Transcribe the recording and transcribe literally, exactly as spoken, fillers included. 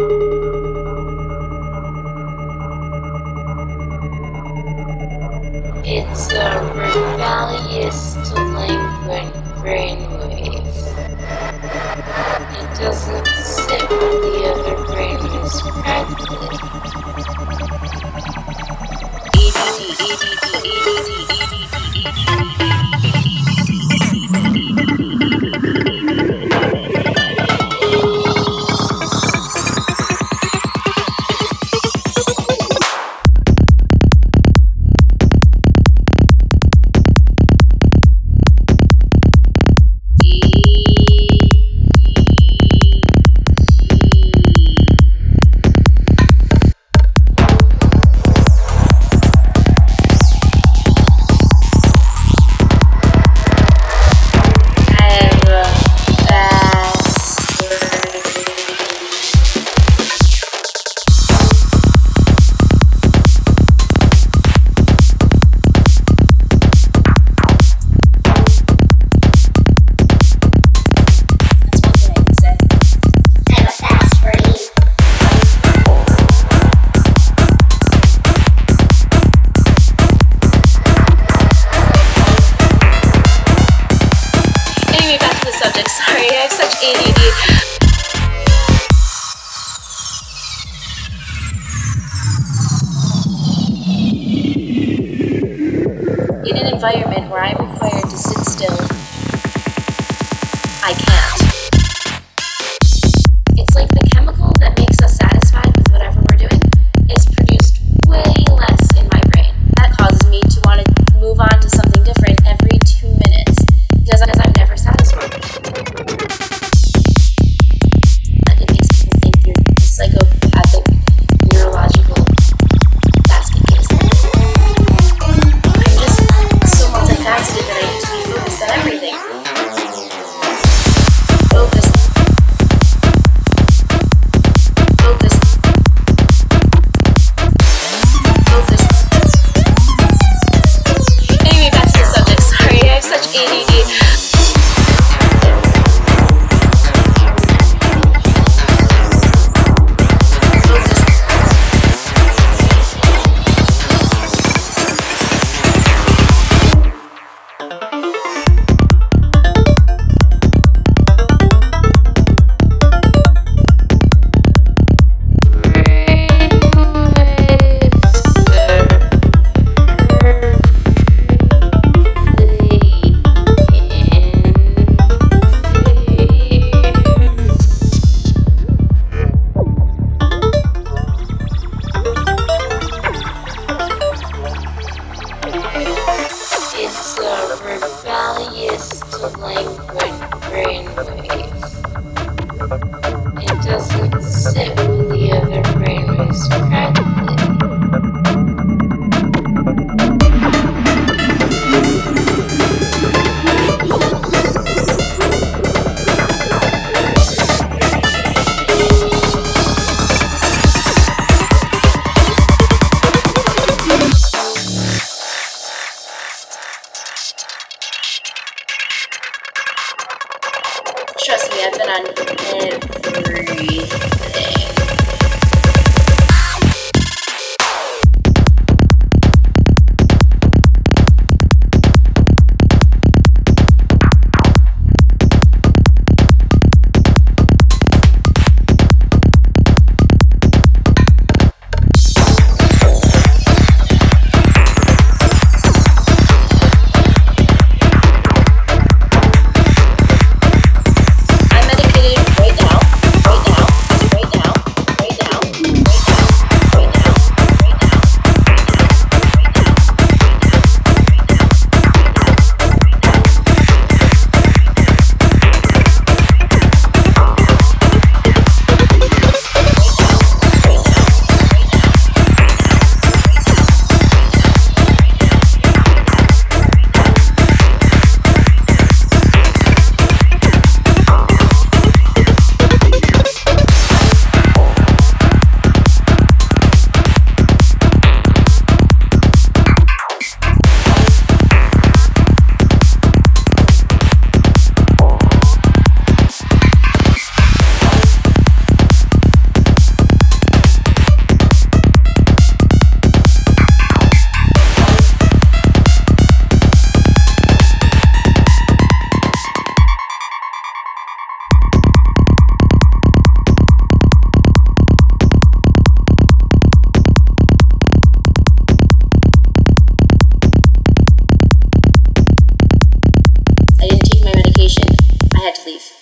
It's a rebellious delinquent brainwave. It doesn't sit with the other brainwaves correctly. A D D, A D D, A D D, A D D, A D D. Subject. Sorry, I have such A D D. In an environment where I'm required to sit still, I can't. It's like the chemical that makes us satisfied with whatever we're doing is produced way less in my brain. That causes me to want to move on to something different every two minutes because I'm never satisfied. It makes people think you're a psychopathic, neurological basket case. I'm just so multifaceted that I need to be focused on everything. Focus. Focus. Focus. Anyway, back to the subject. Sorry, I have such A D D. It's a rebellious delinquent brainwave. It doesn't sit with the other brainwaves correctly. Trust me, I've been on everything. I'm medicated right now, right now, right now. leave.